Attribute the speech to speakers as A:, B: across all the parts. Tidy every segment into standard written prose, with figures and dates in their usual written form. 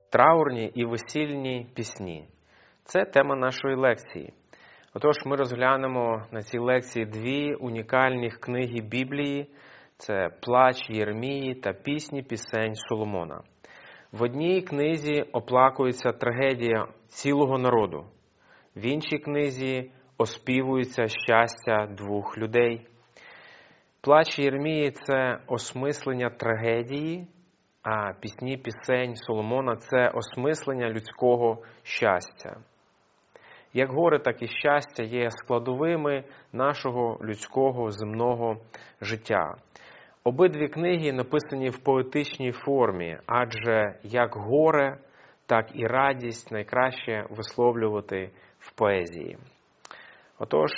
A: Траурні і весільні пісні. Це тема нашої лекції. Отож, ми розглянемо на цій лекції дві унікальні книги Біблії. Це «Плач Єремії» та «Пісні пісень Соломона». В одній книзі оплакується трагедія цілого народу. В іншій книзі оспівується щастя двох людей. «Плач Єремії» – це осмислення трагедії, а «Пісні пісень Соломона» – це осмислення людського щастя. Як горе, так і щастя є складовими нашого людського земного життя. Обидві книги написані в поетичній формі, адже як горе, так і радість найкраще висловлювати в поезії. Отож,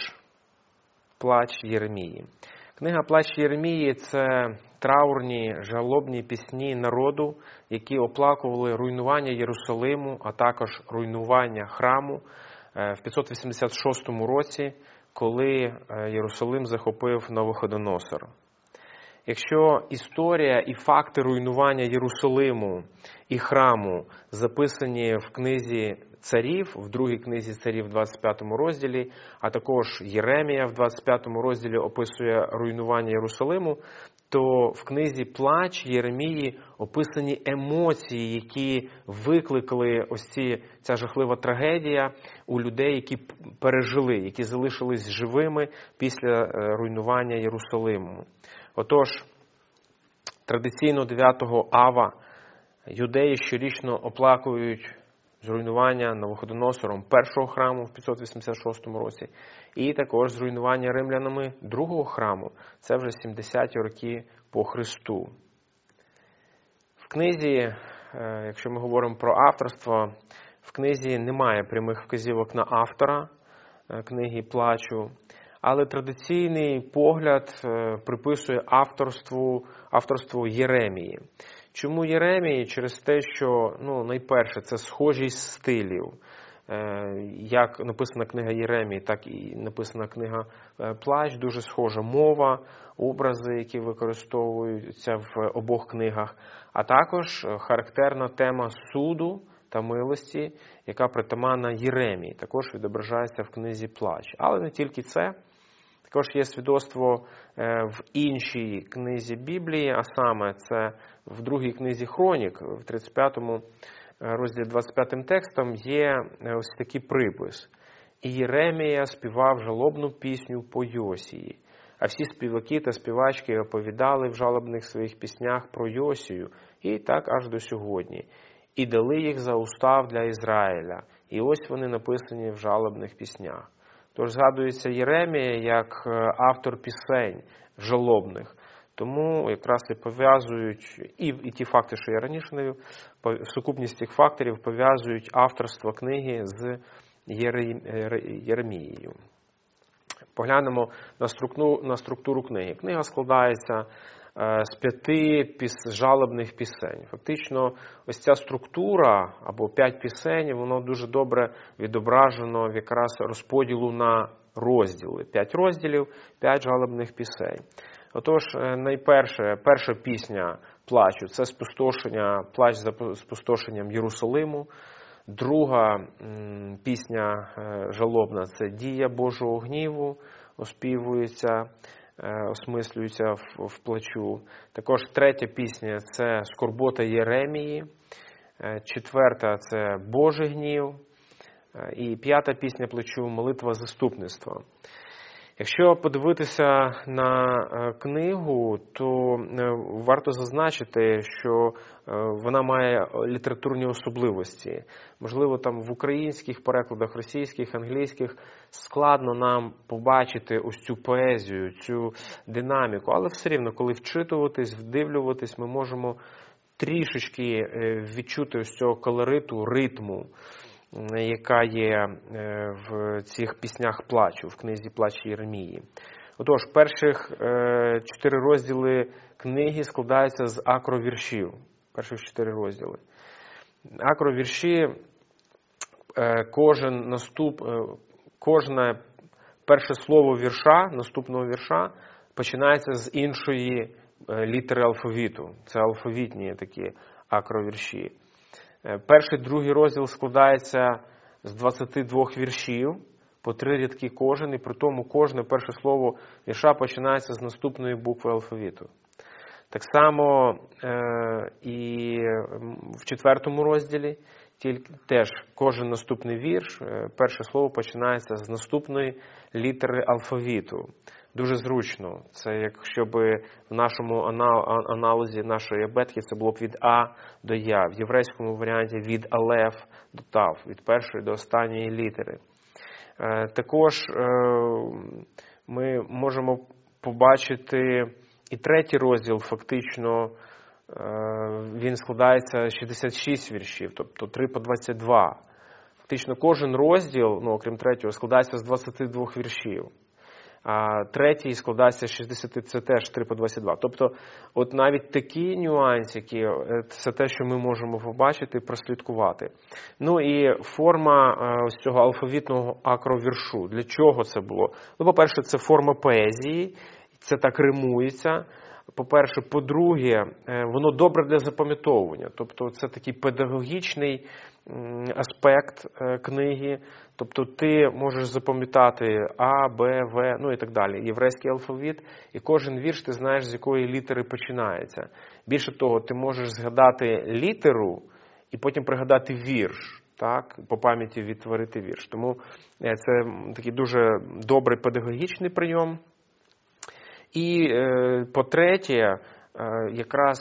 A: «Плач Єремії». Книга «Плач Єремії» – це траурні, жалобні пісні народу, які оплакували руйнування Єрусалиму, а також руйнування храму в 586 році, коли Єрусалим захопив Навуходоносор. Якщо історія і факти руйнування Єрусалиму і храму записані в книзі царів, в другій книзі царів в 25 розділі, а також Єремія в 25 розділі описує руйнування Єрусалиму, то в книзі «Плач Єремії» описані емоції, які викликали ця жахлива трагедія у людей, які пережили, які залишились живими після руйнування Єрусалиму. Отож, традиційно 9 ава юдеї щорічно оплакують зруйнування Навуходоносором першого храму в 586 році і також зруйнування римлянами другого храму, це вже 70-ті роки по Христу. В книзі, якщо ми говоримо про авторство, в книзі немає прямих вказівок на автора книги «Плачу», але традиційний погляд приписує авторству Єремії. Чому Єремії? Через те, що, найперше, це схожість стилів. Як написана книга Єремії, так і написана книга «Плач», дуже схожа мова, образи, які використовуються в обох книгах, а також характерна тема суду та милості, яка притаманна Єремії, також відображається в книзі «Плач». Але не тільки це. Також є свідоцтво в іншій книзі Біблії, а саме це в другій книзі Хронік, в 35 розділі 25 текстом є ось такий припис. «І Єремія співав жалобну пісню по Йосії, а всі співаки та співачки оповідали в жалобних своїх піснях про Йосію, і так аж до сьогодні. І дали їх за устав для Ізраїля, і ось вони написані в жалобних піснях». Тож згадується Єремія як автор пісень жалобних. Тому якраз і пов'язують, і ті факти, що я раніше навів, сукупність цих факторів пов'язують авторство книги з Єремією. Поглянемо на структуру книги. Книга складається з 5 жалобних пісень. Фактично, ось ця структура, або 5 пісень, воно дуже добре відображено в якраз розподілу на розділи. 5 розділів, 5 жалобних пісень. Отож, перша пісня «Плачу» – це плач за спустошенням Єрусалиму. Друга пісня жалобна – це «Дія Божого гніву», оспівується, осмислюється в плачу. Також третя пісня – це «Скорбота Єремії». Четверта – це «Божий гнів». І п'ята пісня плачу «Молитва заступництва». Якщо подивитися на книгу, то варто зазначити, що вона має літературні особливості. Можливо, там в українських перекладах, російських, англійських складно нам побачити ось цю поезію, цю динаміку. Але все рівно, коли вчитуватись, вдивлюватись, ми можемо трішечки відчути ось цього колориту, ритму, яка є в цих піснях плачу, в книзі «Плач Єремії». Отож, перших 4 розділи книги складаються з акровіршів. Перших 4 розділи. Акровірші, кожне перше слово вірша, наступного вірша, починається з іншої літери алфавіту. Це алфавітні такі акровірші. Перший, другий розділ складається з 22 віршів, по 3 рядки кожен, і при тому кожне перше слово вірша починається з наступної букви алфавіту. Так само і в 4 розділі теж кожен наступний вірш, перше слово починається з наступної літери алфавіту. Дуже зручно. Це якщо б в нашому аналізі нашої абетки це було б від А до Я. В єврейському варіанті від Алеф до Тав, від першої до останньої літери. Також ми можемо побачити і 3 розділ, фактично, він складається з 66 віршів, тобто 3 по 22. Фактично кожен розділ, окрім 3-го, складається з 22 віршів. А 3-й складається з 60, це теж 3 по 22. Тобто, от навіть такі нюансики, це те, що ми можемо побачити і прослідкувати. Ну і форма ось цього алфавітного акровіршу. Для чого це було? Ну, по-перше, це форма поезії, це так римується. По-перше, по-друге, воно добре для запам'ятовування. Тобто це такий педагогічний аспект книги. Тобто ти можеш запам'ятати А, Б, В, ну і так далі. Єврейський алфавіт, і кожен вірш ти знаєш, з якої літери починається. Більше того, ти можеш згадати літеру і потім пригадати вірш, так, по пам'яті відтворити вірш. Тому це такий дуже добрий педагогічний прийом. І по-третє, якраз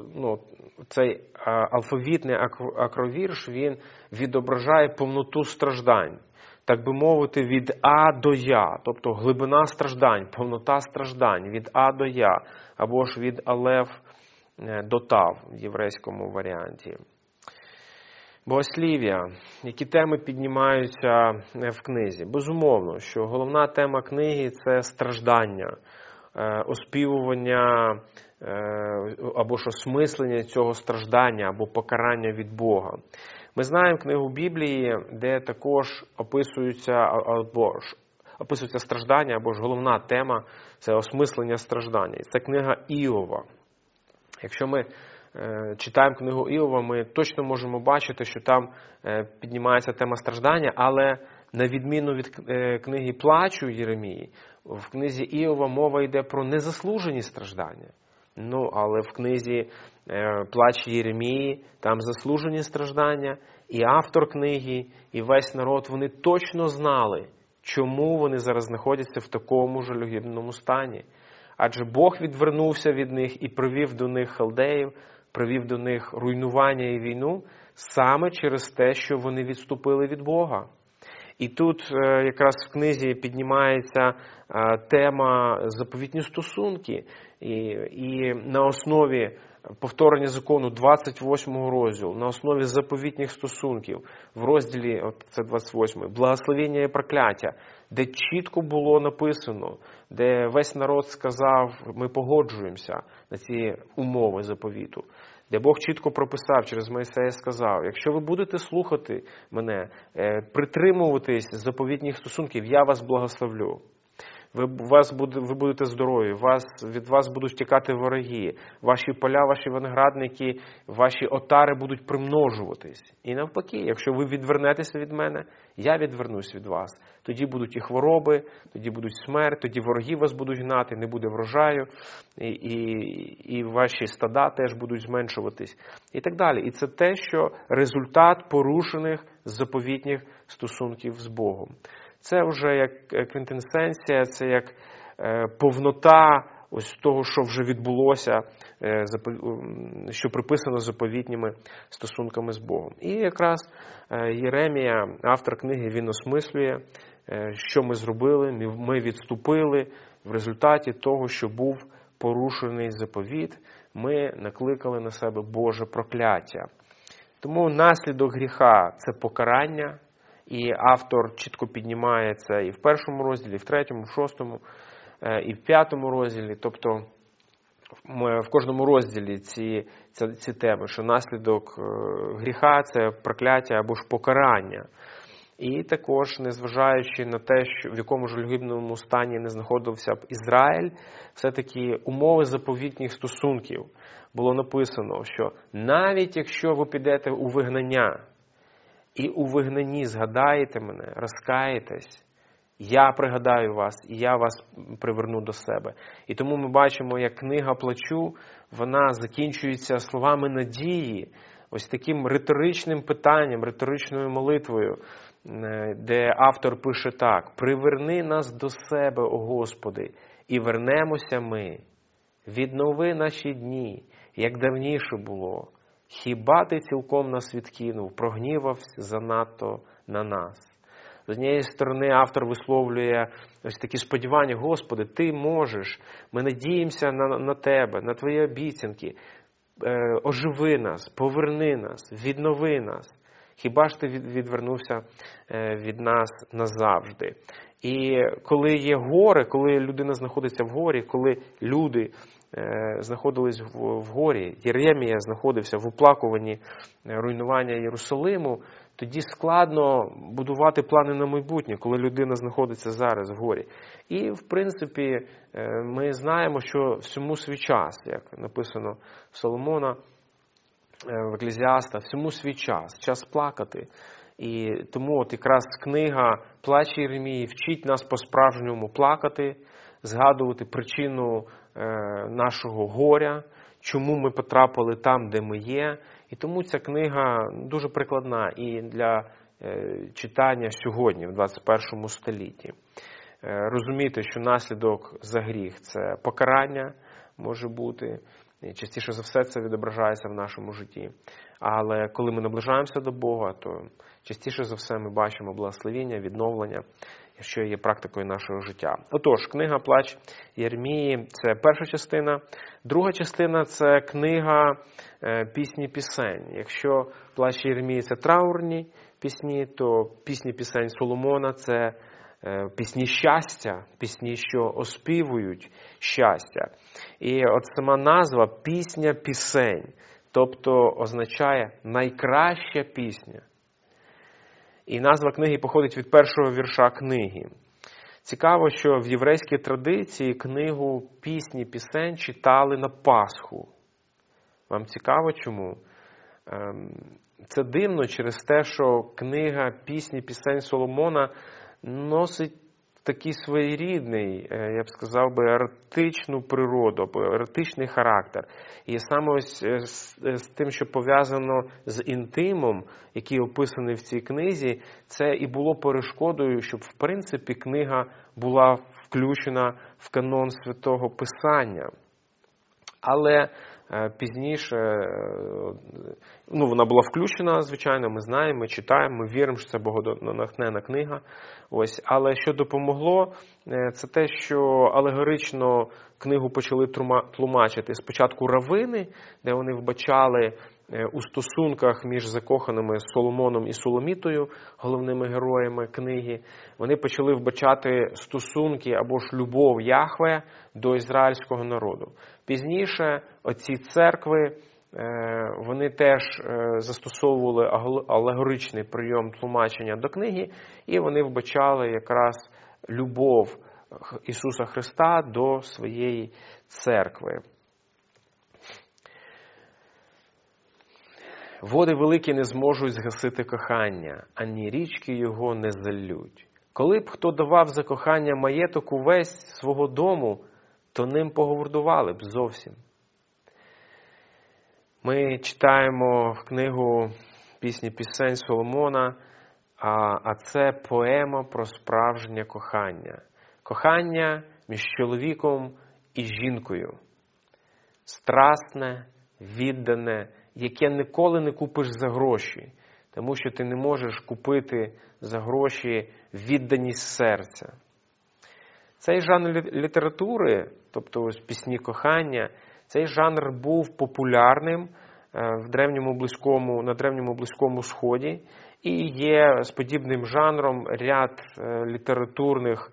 A: цей алфавітний акровірш, він відображає повноту страждань. Так би мовити, від А до Я, тобто глибина страждань, повнота страждань, від А до Я, або ж від Алеф до Тав в єврейському варіанті. Богослів'я. Які теми піднімаються в книзі? Безумовно, що головна тема книги – це страждання, оспівування або ж осмислення цього страждання, або покарання від Бога. Ми знаємо книгу Біблії, де також описуються страждання, або ж головна тема – це осмислення страждання. Це книга Іова. Якщо ми читаємо книгу Іова, ми точно можемо бачити, що там піднімається тема страждання, але на відміну від книги Плачу Єремії, в книзі Іова мова йде про незаслужені страждання. Але в книзі Плач Єремії там заслужені страждання, і автор книги, і весь народ, вони точно знали, чому вони зараз знаходяться в такому жалюгідному стані. Адже Бог відвернувся від них і привів до них халдеїв, привів до них руйнування і війну саме через те, що вони відступили від Бога. І тут якраз в книзі піднімається тема заповітні стосунки. І на основі повторення закону 28 розділу, на основі заповітніх стосунків, в розділі, це 28, благословення і прокляття, де чітко було написано, де весь народ сказав, ми погоджуємося на ці умови заповіту, де Бог чітко прописав, через Мойсея сказав, якщо ви будете слухати мене, притримуватись заповітніх стосунків, я вас благословлю. Ви будете здорові, від вас будуть втікати вороги, ваші поля, ваші виноградники, ваші отари будуть примножуватись. І навпаки, якщо ви відвернетеся від мене, я відвернусь від вас. Тоді будуть і хвороби, тоді будуть смерть, тоді вороги вас будуть гнати, не буде врожаю, і ваші стада теж будуть зменшуватись. І так далі. І це те, що результат порушених заповітніх стосунків з Богом. Це вже як квінтесенція, це як повнота ось того, що вже відбулося, що приписано заповітніми стосунками з Богом. І якраз Єремія, автор книги, він осмислює, що ми зробили, ми відступили в результаті того, що був порушений заповіт, ми накликали на себе Боже прокляття. Тому наслідок гріха – це покарання. І автор чітко піднімає це і в 1 розділі, і в 3, в 6, і в 5 розділі. Тобто в кожному розділі ці теми, що наслідок гріха – це прокляття або ж покарання. І також, незважаючи на те, в якому жалюгідному стані не знаходився б Ізраїль, все-таки умови заповітніх стосунків було написано, що навіть якщо ви підете у вигнання, і у вигнанні згадаєте мене, розкаєтесь, я пригадаю вас, і я вас приверну до себе. І тому ми бачимо, як книга Плачу, вона закінчується словами надії, ось таким риторичним питанням, риторичною молитвою, де автор пише так: «Приверни нас до себе, о Господи, і вернемося ми. Віднови наші дні, як давніше було. Хіба ти цілком нас відкинув, прогнівався занадто на нас?» З однієї сторони, автор висловлює ось такі сподівання: «Господи, Ти можеш, ми надіємося на Тебе, на Твої обіцянки. Оживи нас, поверни нас, віднови нас. Хіба ж Ти відвернувся від нас назавжди?» І коли є горе, коли людина знаходиться в горі, коли люди знаходились в горі, Єремія знаходився в оплакуванні руйнування Єрусалиму, тоді складно будувати плани на майбутнє, коли людина знаходиться зараз в горі. І, в принципі, ми знаємо, що всьому свій час, як написано в Соломона, в Еклезіаста, всьому свій час, час плакати. І тому от якраз книга «Плач Єремії» вчить нас по-справжньому плакати, згадувати причину нашого горя, чому ми потрапили там, де ми є. І тому ця книга дуже прикладна і для читання сьогодні, в 21 столітті. Розуміти, що наслідок за гріх – це покарання може бути, і частіше за все це відображається в нашому житті. Але коли ми наближаємося до Бога, то частіше за все ми бачимо благословення, відновлення, що є практикою нашого життя. Отож, книга «Плач Єремії» – це перша частина. Друга частина – це книга пісні-пісень. Якщо «Плач Єремії» – це траурні пісні, то пісні-пісень Соломона – це пісні щастя, пісні, що оспівують щастя. І от сама назва «Пісня-пісень», тобто означає «найкраща пісня». І назва книги походить від першого вірша книги. Цікаво, що в єврейській традиції книгу пісні-пісень читали на Пасху. Вам цікаво чому? Це дивно через те, що книга пісні-пісень Соломона носить такий своєрідний, я б сказав би, еротичну природу, еротичний характер. І саме ось з тим, що пов'язано з інтимом, який описаний в цій книзі, це і було перешкодою, щоб, в принципі, книга була включена в канон Святого Писання. Але пізніше, вона була включена, звичайно, ми знаємо, ми читаємо, ми віримо, що це богодотхненна книга. Ось. Але що допомогло, це те, що алегорично книгу почали тлумачити спочатку равини, де вони вбачали у стосунках між закоханими Соломоном і Соломітою, головними героями книги, вони почали вбачати стосунки або ж любов Яхве до ізраїльського народу. Пізніше оці церкви, вони теж застосовували алегоричний прийом тлумачення до книги, і вони вбачали якраз любов Ісуса Христа до своєї церкви. «Води великі не зможуть згасити кохання, ані річки його не заллють. Коли б хто давав за кохання маєток увесь свого дому, то ним погордували б зовсім». Ми читаємо в книгу «Пісні-пісень» Соломона, а це поема про справжнє кохання. Кохання між чоловіком і жінкою. Страсне, віддане, яке ніколи не купиш за гроші, тому що ти не можеш купити за гроші відданість серця. Цей жанр літератури, тобто ось пісні кохання, цей жанр був популярним на Древньому Близькому Сході і є з подібним жанром ряд літературних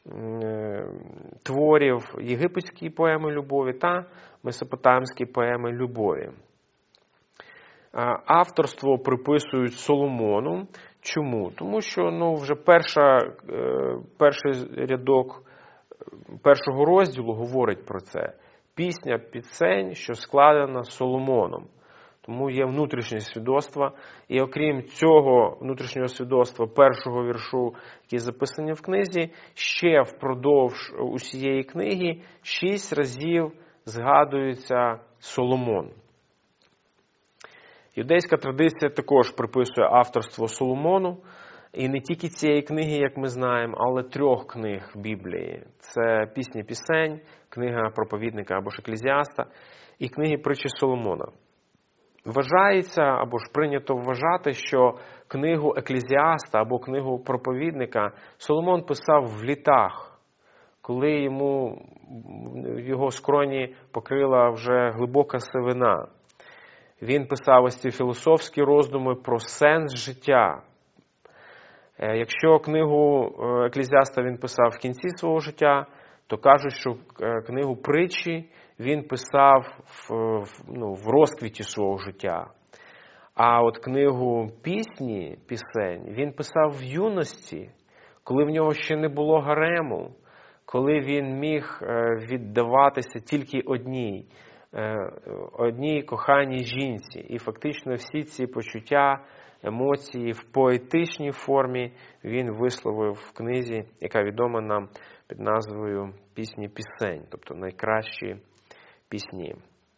A: творів єгипетської поеми любові та месопотамської поеми любові. Авторство приписують Соломону. Чому? Тому що вже перший рядок першого розділу говорить про це. Пісня, пісень, що складена Соломоном. Тому є внутрішнє свідоцтво. І окрім цього внутрішнього свідоцтва першого віршу, який записаний в книзі, ще впродовж усієї книги 6 разів згадується Соломон. Юдейська традиція також приписує авторство Соломону. І не тільки цієї книги, як ми знаємо, але 3 книг в Біблії. Це «Пісні пісень», книга проповідника або ж Еклезіаста і книги притчі Соломона. Вважається, або ж прийнято вважати, що книгу Еклезіаста або книгу проповідника Соломон писав в літах, коли його скроні покрила вже глибока сивина. Він писав ось ці філософські роздуми про сенс життя. Якщо книгу Еклезіаста він писав в кінці свого життя, то кажуть, що книгу притчі він писав в розквіті свого життя. А от книгу пісень він писав в юності, коли в нього ще не було гарему, коли він міг віддаватися тільки одній коханій жінці. І фактично всі ці почуття, емоції в поетичній формі він висловив в книзі, яка відома нам під назвою «Пісні пісень», тобто найкращі пісні.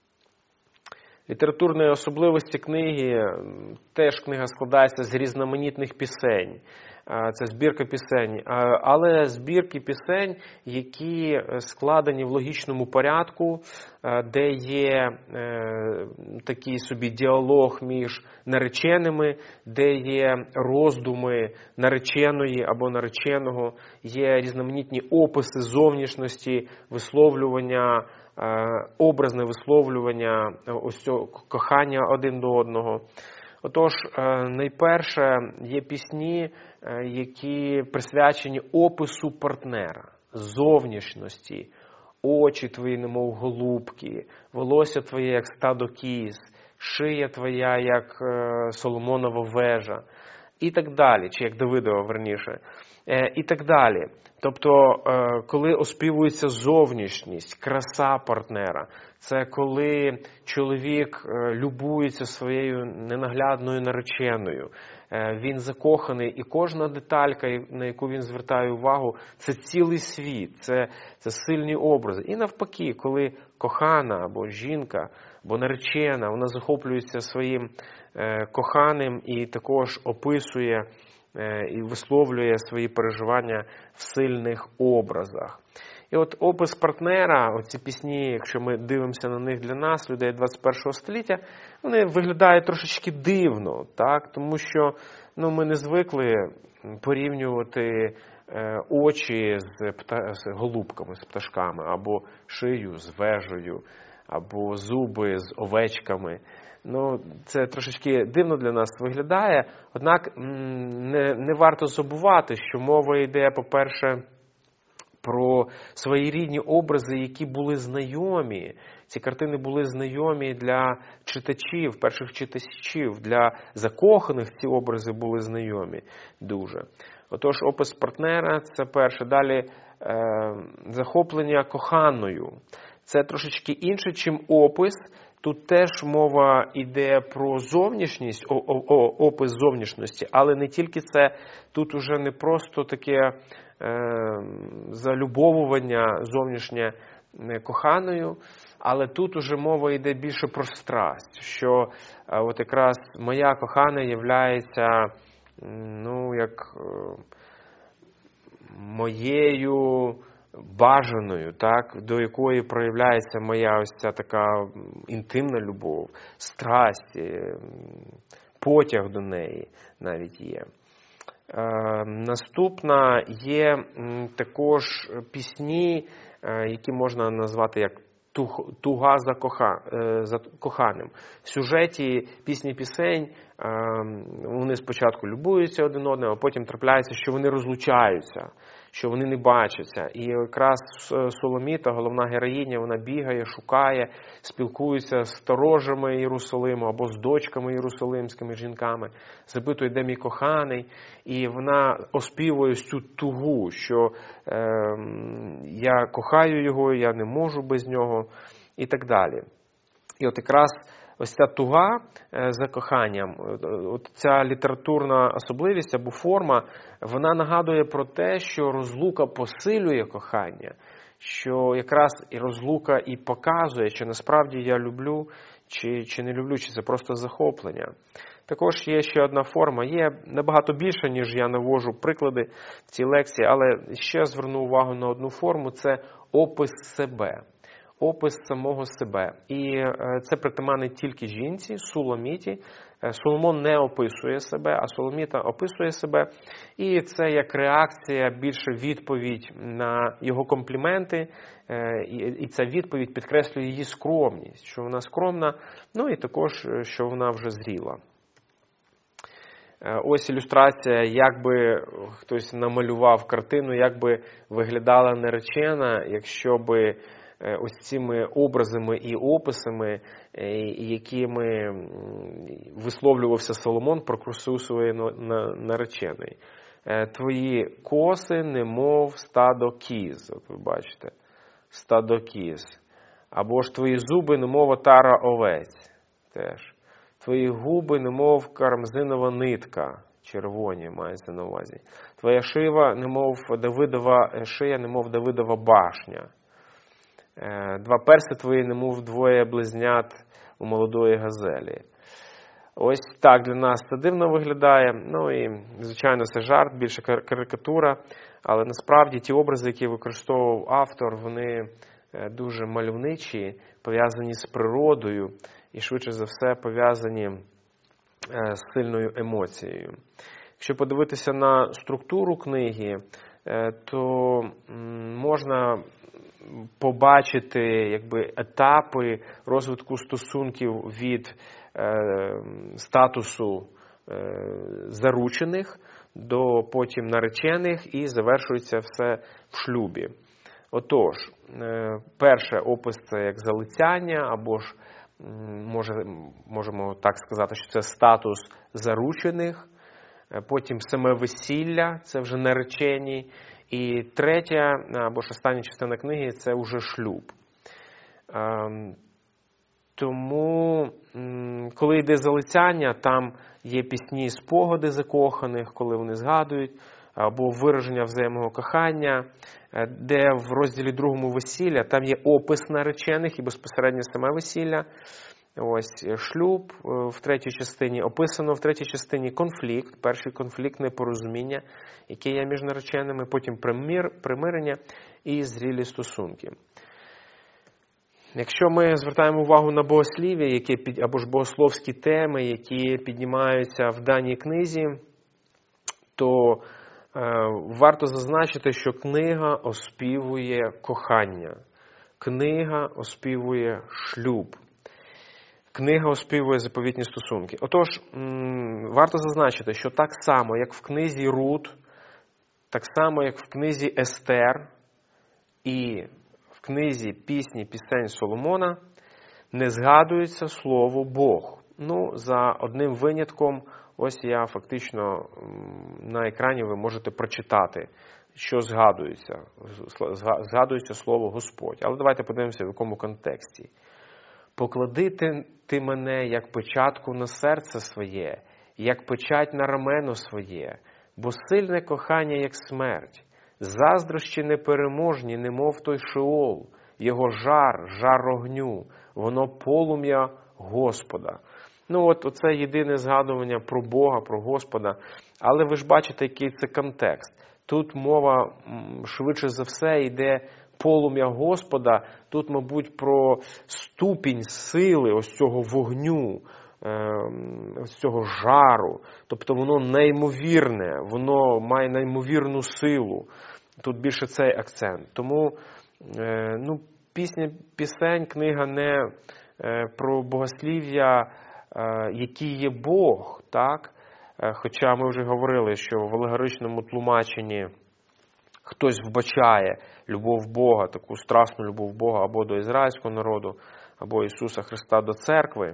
A: Літературної особливості книги, теж книга складається з різноманітних пісень. Це збірка пісень, але збірки пісень, які складені в логічному порядку, де є такий собі діалог між нареченими, де є роздуми нареченої або нареченого, є різноманітні описи зовнішності, висловлювання, образне висловлювання ось цього кохання один до одного. Отож, найперше є пісні, які присвячені опису партнера, зовнішності, очі твої, немов голубки, волосся твоє, як стадо кіз, шия твоя, як Соломонова вежа, і так далі, чи як Давидова, верніше, і так далі. Тобто, коли оспівується зовнішність, краса партнера, це коли чоловік любується своєю ненаглядною нареченою, він закоханий, і кожна деталька, на яку він звертає увагу, це цілий світ, це сильні образи. І навпаки, коли кохана або жінка, або наречена, вона захоплюється своїм коханим і також описує і висловлює свої переживання в сильних образах. І от опис партнера, оці пісні, якщо ми дивимося на них для нас, людей 21 століття, вони виглядають трошечки дивно, так? Тому що ми не звикли порівнювати очі з голубками, з пташками, або шию з вежею, або зуби з овечками. Це трошечки дивно для нас виглядає, однак не варто забувати, що мова йде, по-перше, про своєрідні образи, які були знайомі. Ці картини були знайомі для читачів, перших читачів, для закоханих ці образи були знайомі дуже. Отож, опис партнера – це перше. Далі захоплення коханою. Це трошечки інше, чим опис. Тут теж мова йде про зовнішність, опис зовнішності, але не тільки це. Тут уже не просто таке залюбовування зовнішнє коханою, але тут уже мова йде більше про страсть, що от якраз моя кохана являється, як моєю бажаною, так, до якої проявляється моя ось ця така інтимна любов, страсть, потяг до неї навіть є. Наступна є також пісні, які можна назвати як туга за коханим. В сюжеті пісні-пісень вони спочатку любуються один одним, а потім трапляється, що вони розлучаються, що вони не бачаться. І якраз Соломіта, головна героїня, вона бігає, шукає, спілкується з сторожами Єрусалиму або з дочками єрусалимськими жінками, запитує, де мій коханий, і вона оспівує цю тугу, що я кохаю його, я не можу без нього і так далі. І от якраз ось ця туга за коханням, от ця літературна особливість або форма, вона нагадує про те, що розлука посилює кохання, що якраз і розлука і показує, чи насправді я люблю, чи не люблю, чи це просто захоплення. Також є ще одна форма, є набагато більше, ніж я навожу приклади в цій лекції, але ще зверну увагу на одну форму – це опис себе. Опис самого себе. І це притаманне тільки жінці, Суламіті. Соломон не описує себе, а Соломіта описує себе. І це як реакція, більше відповідь на його компліменти. І ця відповідь підкреслює її скромність, що вона скромна, ну і також, що вона вже зріла. Ось ілюстрація, як би хтось намалював картину, як би виглядала наречена, якщо би ось цими образами і описами, якими висловлювався Соломон про красу своєї нареченої. Твої коси, немов стадо кіз, от ви бачите, стадо кіз. Або ж твої зуби, немов отара овець, теж. Твої губи, немов кармзинова нитка, червоні мається на увазі. Твоя шия, немов Давидова башня. Два перси твої, немов двоє близнят у молодої газелі. Ось так для нас це дивно виглядає. Ну і, звичайно, це жарт, більше карикатура. Але насправді ті образи, які використовував автор, вони дуже мальовничі, пов'язані з природою і, швидше за все, пов'язані з сильною емоцією. Якщо подивитися на структуру книги, то можна побачити якби етапи розвитку стосунків від статусу заручених до потім наречених і завершується все в шлюбі. Отож, перше опис – це як залицяння, або ж можемо так сказати, що це статус заручених, потім саме весілля – це вже наречені, і третя, або ж остання частина книги – це вже шлюб. Тому, коли йде залицяння, там є пісні і спогади закоханих, коли вони згадують, або вираження взаємного кохання, де в розділі 2 весілля, там є опис наречених і безпосередньо саме весілля. Ось шлюб в третій частині, описано в третій частині конфлікт, перший конфлікт, непорозуміння, яке є між нареченими, потім примирення і зрілі стосунки. Якщо ми звертаємо увагу на богослів'я, або ж богословські теми, які піднімаються в даній книзі, то варто зазначити, що книга оспівує кохання, книга оспівує шлюб, книга оспівує заповітні стосунки. Отож, варто зазначити, що так само, як в книзі Рут, так само, як в книзі Естер і в книзі пісні пісень Соломона, не згадується слово Бог. Ну, за одним винятком, ось я фактично на екрані ви можете прочитати, що згадується. Згадується слово Господь. Але давайте подивимося, в якому контексті. «Поклади ти мене, як печатку на серце своє, як печать на рамено своє, бо сильне кохання, як смерть, заздрощі непереможні, немов той Шеол, його жар огню, воно полум'я Господа». Ну от оце єдине згадування про Бога, про Господа. Але ви ж бачите, який це контекст. Тут мова швидше за все йде полум'я Господа. Тут, мабуть, про ступінь сили ось цього вогню, ось цього жару. Тобто воно неймовірне, воно має неймовірну силу. Тут більше цей акцент. Тому пісня пісень, книга не про богослів'я який є Бог, так? Хоча ми вже говорили, що в алегоричному тлумаченні хтось вбачає любов Бога, таку страсну любов Бога або до ізраїльського народу, або Ісуса Христа до церкви.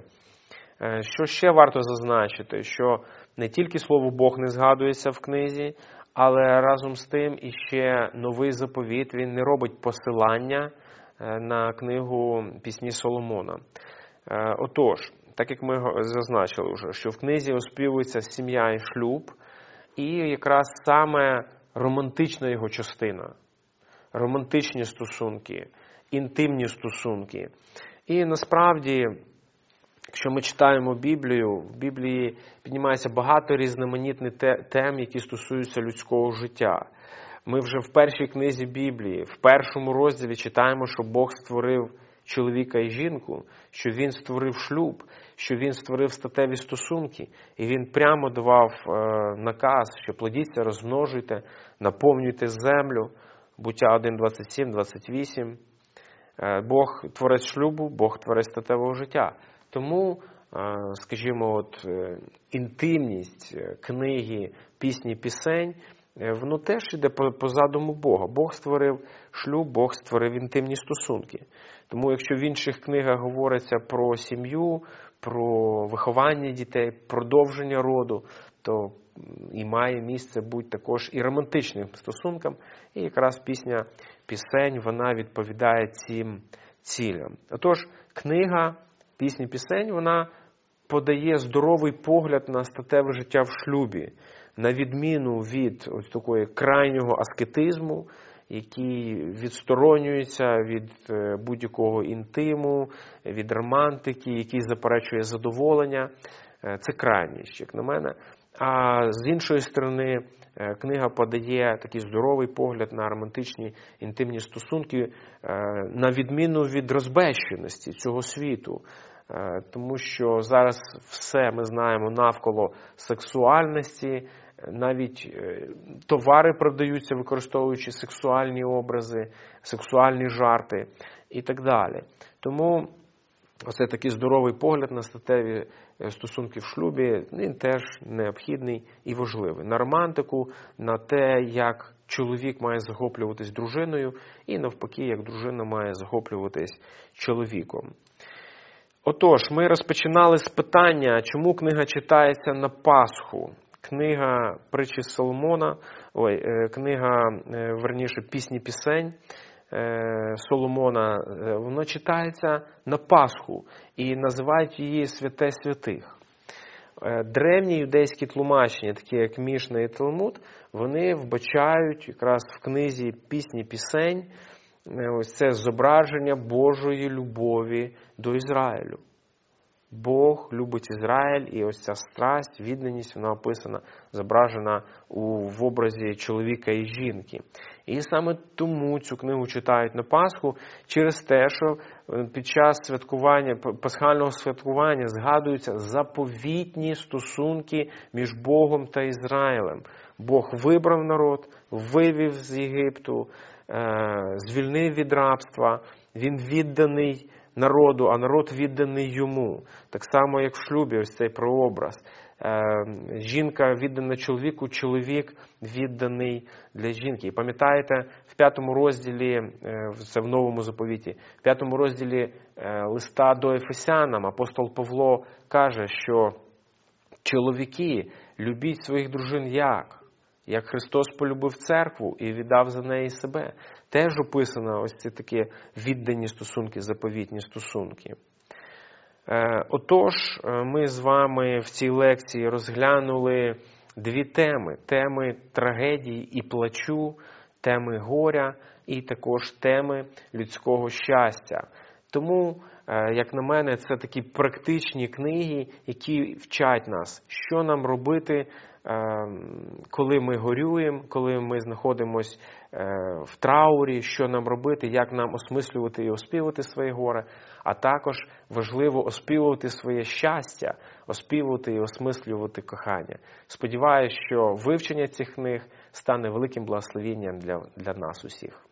A: Що ще варто зазначити, що не тільки слово Бог не згадується в книзі, але разом з тим іще новий заповіт, він не робить посилання на книгу Пісні Соломона. Отож, так як ми зазначили вже, що в книзі оспівується сім'я і шлюб, і якраз саме романтична його частина, романтичні стосунки, інтимні стосунки. І насправді, якщо ми читаємо Біблію, в Біблії піднімається багато різноманітних тем, які стосуються людського життя. Ми вже в першій книзі Біблії, в першому розділі читаємо, що Бог створив чоловіка і жінку, що Він створив шлюб, що Він створив статеві стосунки. І Він прямо давав наказ, що плодіться, розмножуйте, наповнюйте землю. Буття 1, 27, 28. Бог творець шлюбу, Бог творець статевого життя. Тому, скажімо, інтимність книги «Пісні пісень», воно теж йде по задуму Бога. Бог створив шлюб, Бог створив інтимні стосунки. Тому якщо в інших книгах говориться про сім'ю, про виховання дітей, продовження роду, то і має місце бути також і романтичним стосункам. І якраз пісня пісень, вона відповідає цим цілям. Отож, книга «Пісні пісень», вона подає здоровий погляд на статеве життя в шлюбі, на відміну від ось такої крайнього аскетизму, який відсторонюється від будь-якого інтиму, від романтики, який заперечує задоволення. Це крайність, як на мене. А з іншої сторони, книга подає такий здоровий погляд на романтичні інтимні стосунки, на відміну від розбещеності цього світу. Тому що зараз все ми знаємо навколо сексуальності, навіть товари продаються, використовуючи сексуальні образи, сексуальні жарти і так далі. Тому оце такий здоровий погляд на статеві стосунки в шлюбі, він теж необхідний і важливий. На романтику, на те, як чоловік має захоплюватись дружиною, і навпаки, як дружина має захоплюватись чоловіком. Отож, ми розпочинали з питання, чому книга читається на Пасху. Книга притчі Соломона, «Пісні пісень» Соломона, воно читається на Пасху і називають її «Святе святих». Древні юдейські тлумачення, такі як Мішна і Талмуд, вони вбачають якраз в книзі «Пісні пісень» ось це зображення Божої любові до Ізраїлю. Бог любить Ізраїль, і ось ця страсть, відданість, вона описана, зображена в образі чоловіка і жінки. І саме тому цю книгу читають на Пасху, через те, що під час святкування, пасхального святкування згадуються заповітні стосунки між Богом та Ізраїлем. Бог вибрав народ, вивів з Єгипту, звільнив від рабства, він відданий народу, а народ відданий йому. Так само, як в шлюбі, ось цей прообраз. Жінка віддана чоловіку, чоловік відданий для жінки. І пам'ятаєте, в 5 розділі, це в Новому заповіті, в 5 розділі листа до Ефесянам апостол Павло каже, що чоловіки, любіть своїх дружин як Христос полюбив церкву і віддав за неї себе. Теж описано ось ці такі віддані стосунки, заповітні стосунки. Отож, ми з вами в цій лекції розглянули дві теми. Теми трагедії і плачу, теми горя і також теми людського щастя. Тому, як на мене, це такі практичні книги, які вчать нас, що нам робити, коли ми горюємо, коли ми знаходимося в траурі, що нам робити, як нам осмислювати і оспівувати своє горе, а також важливо оспівувати своє щастя, оспівувати і осмислювати кохання. Сподіваюсь, що вивчення цих книг стане великим благословенням для нас усіх.